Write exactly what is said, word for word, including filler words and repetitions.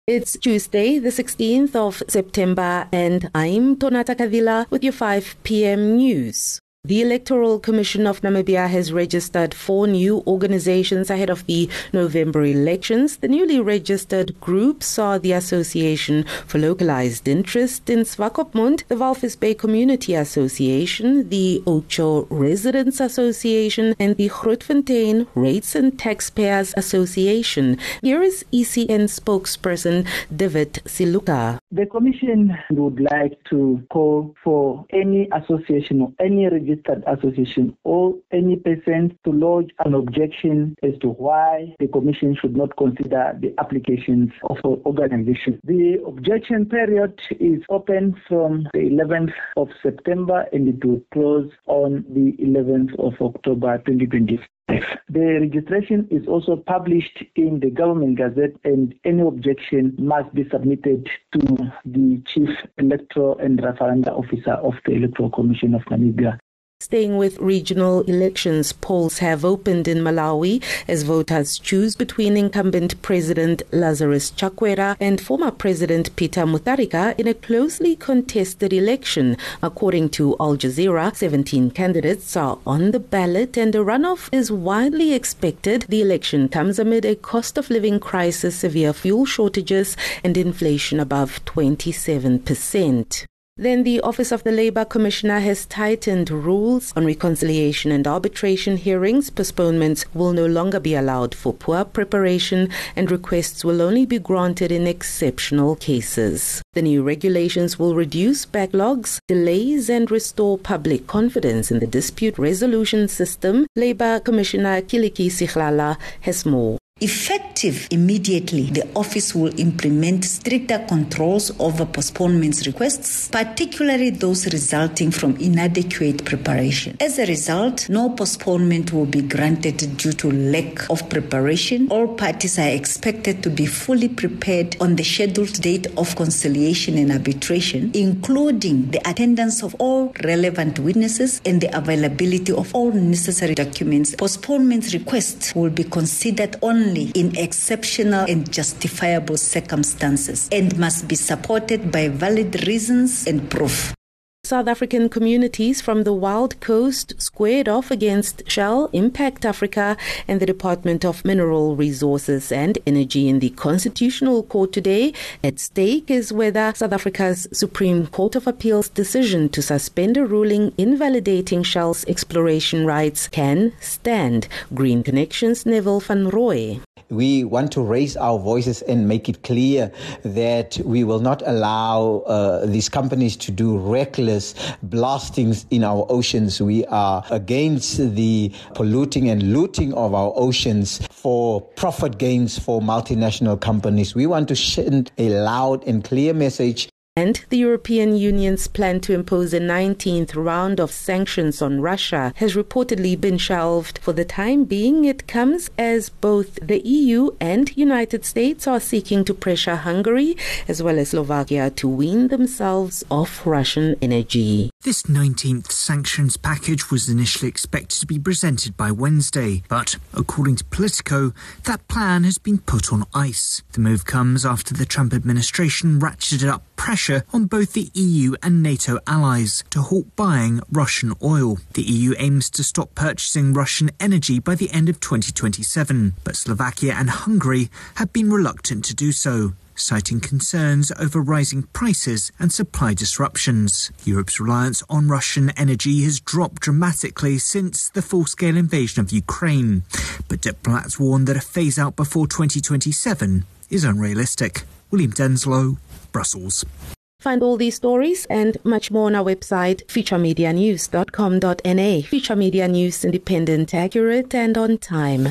It's Tuesday, the sixteenth of September, and I'm Tonata Kavila with your five p.m. news. The Electoral Commission of Namibia has registered four new organizations ahead of the November elections. The newly registered groups are the Association for Localized Interest in Swakopmund, the Walvis Bay Community Association, the Ocho Residents Association, and the Grootfontein Rates and Taxpayers Association. Here is E C N spokesperson David Siluka. The Commission would like to call for any association or any registered association or any person to lodge an objection as to why the Commission should not consider the applications of an organization. The objection period is open from the eleventh of September and it will close on the eleventh of October twenty twenty-five. The registration is also published in the Government Gazette, and any objection must be submitted to the Chief Electoral and Referenda Officer of the Electoral Commission of Namibia. Staying with regional elections, polls have opened in Malawi as voters choose between incumbent President Lazarus Chakwera and former President Peter Mutharika in a closely contested election. According to Al Jazeera, seventeen candidates are on the ballot and a runoff is widely expected. The election comes amid a cost of living crisis, severe fuel shortages, and inflation above twenty-seven percent. Then the Office of the Labour Commissioner has tightened rules on reconciliation and arbitration hearings. Postponements will no longer be allowed for poor preparation and requests will only be granted in exceptional cases. The new regulations will reduce backlogs, delays and restore public confidence in the dispute resolution system. Labour Commissioner Kiliki Sihlala has more. Effective immediately, the office will implement stricter controls over postponements requests, particularly those resulting from inadequate preparation. As a result, no postponement will be granted due to lack of preparation. All parties are expected to be fully prepared on the scheduled date of conciliation and arbitration, including the attendance of all relevant witnesses and the availability of all necessary documents. Postponement requests will be considered only in exceptional and justifiable circumstances and must be supported by valid reasons and proof. South African communities from the Wild Coast squared off against Shell, Impact Africa and the Department of Mineral Resources and Energy in the Constitutional Court today. At stake is whether South Africa's Supreme Court of Appeal's decision to suspend a ruling invalidating Shell's exploration rights can stand. Green Connections, Neville van Rooy. We want to raise our voices and make it clear that we will not allow uh, these companies to do reckless blastings in our oceans. We are against the polluting and looting of our oceans for profit gains for multinational companies. We want to send a loud and clear message. And the European Union's plan to impose a nineteenth round of sanctions on Russia has reportedly been shelved for the time being. It comes as both the E U and United States are seeking to pressure Hungary as well as Slovakia to wean themselves off Russian energy. This nineteenth sanctions package was initially expected to be presented by Wednesday, but according to Politico, that plan has been put on ice. The move comes after the Trump administration ratcheted up pressure on both the E U and NATO allies to halt buying Russian oil. The E U aims to stop purchasing Russian energy by the end of twenty twenty-seven, but Slovakia and Hungary have been reluctant to do so, citing concerns over rising prices and supply disruptions. Europe's reliance on Russian energy has dropped dramatically since the full-scale invasion of Ukraine, but diplomats warn that a phase-out before twenty twenty-seven is unrealistic. William Denslow, Brussels. Find all these stories and much more on our website, future media news dot com dot n a. Future Media News, independent, accurate and on time.